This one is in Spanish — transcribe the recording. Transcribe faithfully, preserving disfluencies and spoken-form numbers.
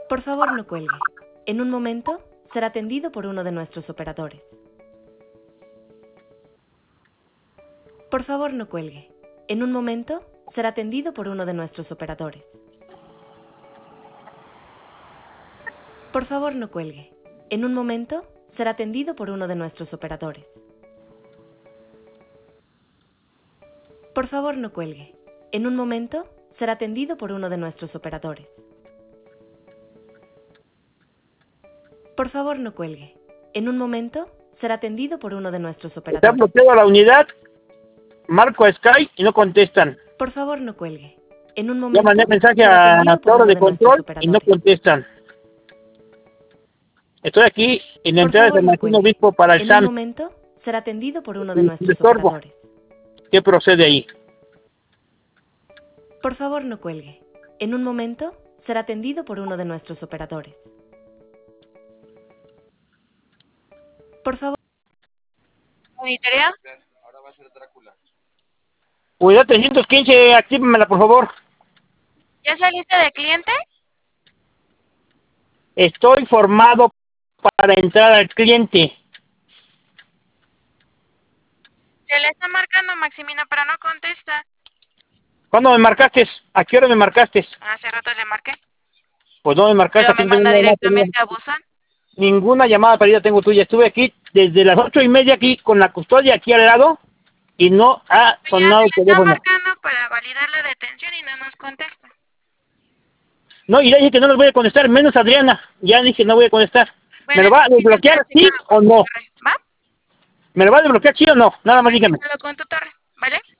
Por favor, no cuelgue. En un momento, será atendido por uno de nuestros operadores. Por favor, no cuelgue. En un momento, será atendido por uno de nuestros operadores. Por favor, no cuelgue. En un momento, será atendido por uno de nuestros operadores. Por favor, no cuelgue. En un momento, será atendido por uno de nuestros operadores. Por favor, no cuelgue. En un momento, será atendido por uno de nuestros operadores. Está bloqueada la unidad, marco a Sky y no contestan. Por favor, no cuelgue. En un Ya momento, mandé mensaje será a atendido la por torre uno de de nuestros control y no operadores. contestan. Estoy aquí en la Por entrada de favor, San no Martín cuelgue. Obispo para el En un S A M. momento, será atendido por uno de Y nuestros estorbo. operadores. ¿Qué procede ahí? Por favor, no cuelgue. En un momento, será atendido por uno de nuestros operadores. Por favor. ¿Monitorea? Unidad trescientos quince, actívamela por favor. ¿Ya saliste de cliente? Estoy formado para entrar al cliente. Se le está marcando Maximino, pero no contesta. ¿Cuándo me marcaste? ¿A qué hora me marcaste? Hace rato le marqué. Pues no me marcaste. Pero me Aquí no tengo manda nada directamente a buzón. Ninguna llamada perdida tengo tuya. Estuve aquí desde las ocho y media aquí con la custodia aquí al lado y no ha Ya sonado se el le está teléfono. marcando para validar la detención y no nos contesta. No, y le dije que no les voy a contestar, menos a Adriana. Ya dije no voy a contestar. Bueno, ¿Me lo va a entonces desbloquear, intenta sí checarlo o con tu no? torre, ¿va? ¿Me lo va a desbloquear, sí o no? Nada más dígame. Chécalo con tu torre, ¿vale?